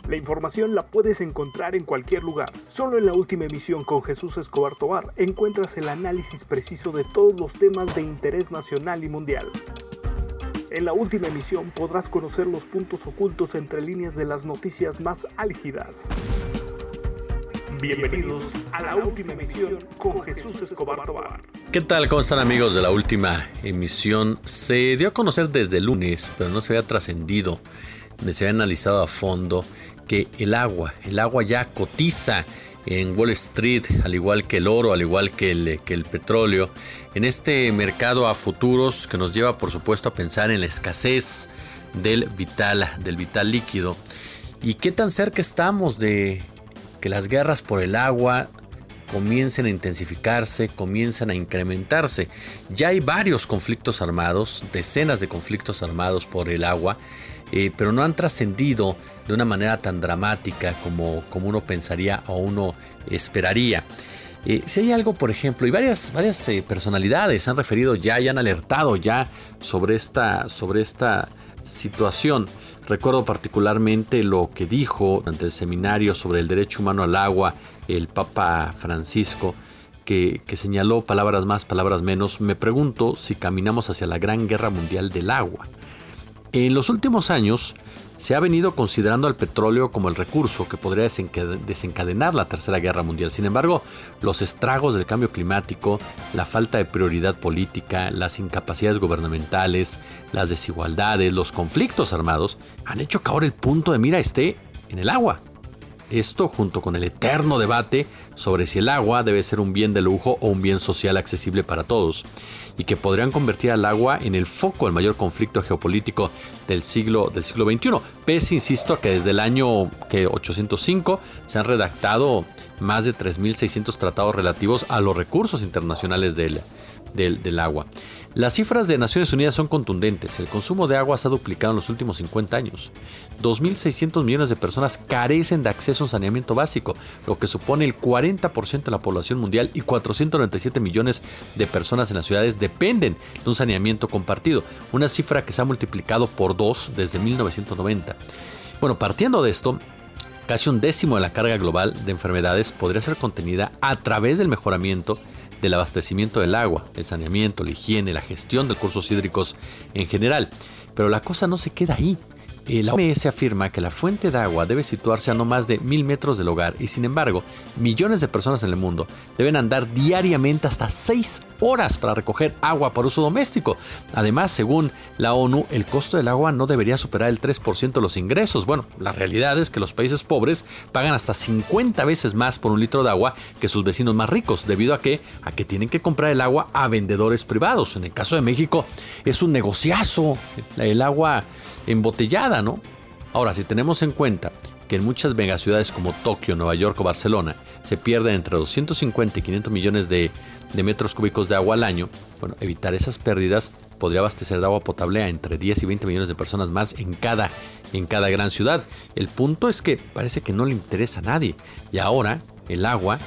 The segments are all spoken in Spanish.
La información la puedes encontrar en cualquier lugar. Solo en La Última Emisión con Jesús Escobar Tobar encuentras el análisis preciso de todos los temas de interés nacional y mundial. En La Última Emisión podrás conocer los puntos ocultos entre líneas de las noticias más álgidas. Bienvenidos a La Última Emisión con Jesús Escobar Tobar. ¿Qué tal? ¿Cómo están, amigos de La Última Emisión? Se dio a conocer desde el lunes, pero no se había trascendido, se había analizado a fondo que el agua ya cotiza en Wall Street, al igual que el oro, al igual que el petróleo, en este mercado a futuros que nos lleva, por supuesto, a pensar en la escasez del vital líquido. ¿Y qué tan cerca estamos de que las guerras por el agua comiencen a intensificarse, comiencen a incrementarse? Ya hay varios conflictos armados, decenas de conflictos armados por el agua, pero no han trascendido de una manera tan dramática como uno pensaría o uno esperaría. Si hay algo, por ejemplo, y varias personalidades han referido ya y han alertado ya sobre esta situación. Recuerdo particularmente lo que dijo ante el seminario sobre el derecho humano al agua el Papa Francisco, que señaló, palabras más, palabras menos: me pregunto si caminamos hacia la gran guerra mundial del agua. En los últimos años se ha venido considerando al petróleo como el recurso que podría desencadenar la Tercera Guerra Mundial. Sin embargo, los estragos del cambio climático, la falta de prioridad política, las incapacidades gubernamentales, las desigualdades, los conflictos armados han hecho que ahora el punto de mira esté en el agua. Esto, junto con el eterno debate sobre si el agua debe ser un bien de lujo o un bien social accesible para todos, y que podrían convertir al agua en el foco del mayor conflicto geopolítico del siglo XXI. Pese, insisto, a que desde el año 805 se han redactado más de 3.600 tratados relativos a los recursos internacionales del agua. Las cifras de Naciones Unidas son contundentes. El consumo de agua se ha duplicado en los últimos 50 años. 2.600 millones de personas carecen de acceso a un saneamiento básico, lo que supone el 40% de la población mundial, y 497 millones de personas en las ciudades dependen de un saneamiento compartido, una cifra que se ha multiplicado por 2 desde 1990. Bueno, partiendo de esto, casi un décimo de la carga global de enfermedades podría ser contenida a través del mejoramiento del abastecimiento del agua, el saneamiento, la higiene, la gestión de recursos hídricos en general. Pero la cosa no se queda ahí. La OMS afirma que la fuente de agua debe situarse a no más de 1.000 metros del hogar, y sin embargo, millones de personas en el mundo deben andar diariamente hasta 6 horas para recoger agua para uso doméstico. Además, según la ONU, el costo del agua no debería superar el 3% de los ingresos. Bueno, la realidad es que los países pobres pagan hasta 50 veces más por un litro de agua que sus vecinos más ricos, debido a que tienen que comprar el agua a vendedores privados. En el caso de México, es un negociazo el agua embotellada, ¿no? Ahora, si tenemos en cuenta que en muchas megaciudades como Tokio, Nueva York o Barcelona se pierden entre 250 y 500 millones de metros cúbicos de agua al año, bueno, evitar esas pérdidas podría abastecer de agua potable a entre 10 y 20 millones de personas más en cada gran ciudad. El punto es que parece que no le interesa a nadie, y ahora el agua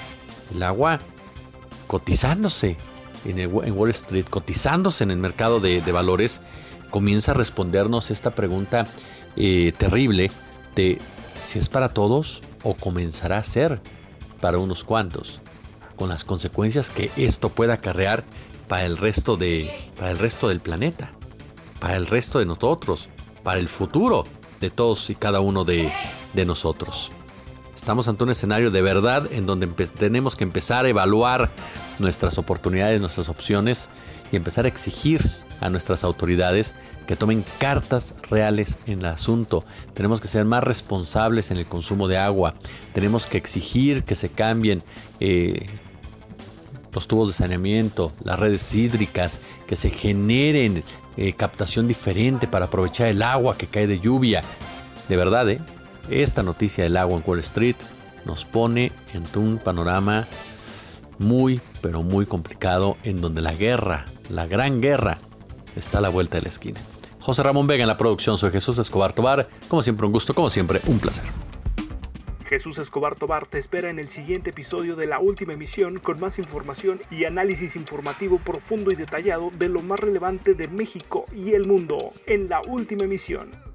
cotizándose en Wall Street, cotizándose en el mercado de valores, comienza a respondernos esta pregunta terrible de si es para todos o comenzará a ser para unos cuantos, con las consecuencias que esto pueda acarrear para el resto del planeta, para el resto de nosotros, para el futuro de todos y cada uno de nosotros. Estamos ante un escenario de verdad en donde tenemos que empezar a evaluar nuestras oportunidades, nuestras opciones, y empezar a exigir a nuestras autoridades que tomen cartas reales en el asunto. Tenemos que ser más responsables en el consumo de agua. Tenemos que exigir que se cambien los tubos de saneamiento, las redes hídricas, que se generen captación diferente para aprovechar el agua que cae de lluvia. De verdad, esta noticia del agua en Wall Street nos pone ante un panorama muy, pero muy complicado, en donde la gran guerra, está a la vuelta de la esquina. José Ramón Vega en la producción, soy Jesús Escobar Tobar. Como siempre, un gusto, como siempre, un placer. Jesús Escobar Tobar te espera en el siguiente episodio de La Última Emisión con más información y análisis informativo profundo y detallado de lo más relevante de México y el mundo en La Última Emisión.